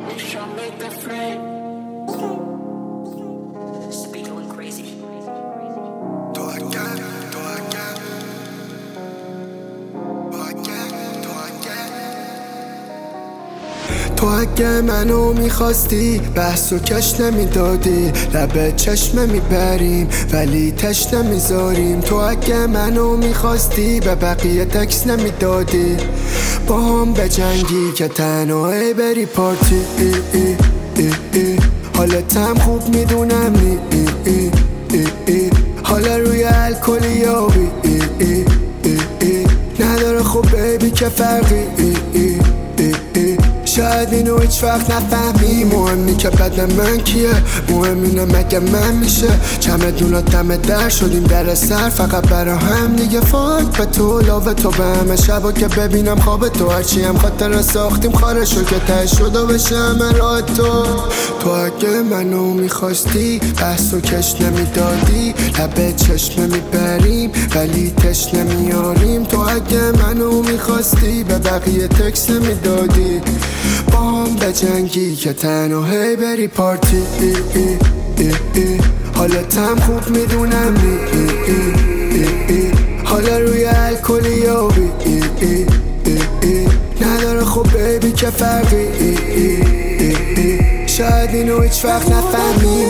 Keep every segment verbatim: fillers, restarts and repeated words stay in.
تو اگه منو میخواستی بحث و کش نمیدادی، لبه چشمه میبریم ولی تش نمیذاریم. تو اگه منو میخواستی به بقیه تکس نمیدادی، با هم بجنگی که تنهایی بری پارتی. ای ای ای ای حالتم خوب میدونم نی ای ای ای ای حالا روی الکلی یابی ای ای ای ای نداره خب بیبی که فرقی ای ای ای ای شاید اینو هیچ وقت نفهمی. مهمی که بدن من کیه، مهم اینه مگه من میشه. چمدونا دم در شدیم در سر فقط برا هم دیگه. فاک به تو لاوه تو به همه شبا که ببینم خواب تو، هرچی هم خاطر ساختیم خارشو که ته شده بشه همه راه تو. تو اگه منو میخواستی بحث و کش نمیدادی، لبه چشمه میبریم ولی تش نمیاریم. تو اگه منو میخواستی به بقیه تکس نمیدادی، با هم بجنگی که تنهایی بری پارتی. ای ای ای ای حالتم خوب میدونم نی ای ای ای ای حالا روی الکلی یابی ای ای ای ای نداره خب بیبی که فرقی ای ای ای ای شاید اینو هیچ وقت نفهمی.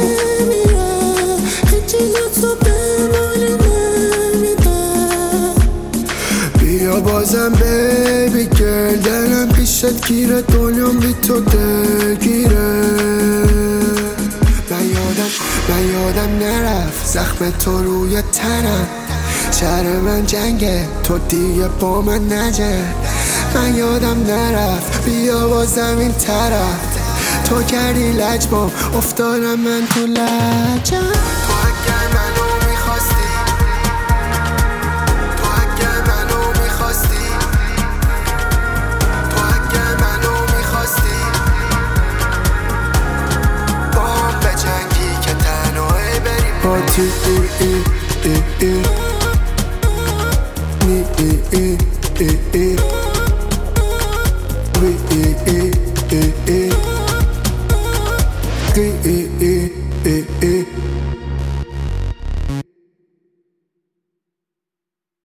بیا بازم بیبی گرل، دلم پیشت گیره دنیام بی تو دلگیره. من یادم من یادم نرفت زخم تو روی تنم، شهر من جنگه تو دیگه با من نجه. من یادم نرفت بیا بازم این طرف، تو کردی لجبام افتادم من تو لجم. تو اگر منو میخواستی، تو اگر منو میخواستی، تو اگر منو میخواستی، با هم بجنگی که تنهایی بری پارتی. ای ای ای ای نی ای ای ای ای